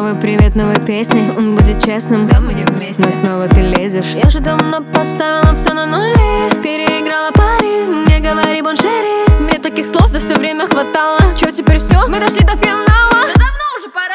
Новый привет, новой песни, он будет честным. Да, мы не вместе, но снова ты лезешь. Я же давно поставила все на нули, переиграла пари, не говори бонжери. Мне таких слов за все время хватало. Чё теперь все? Мы дошли до финала.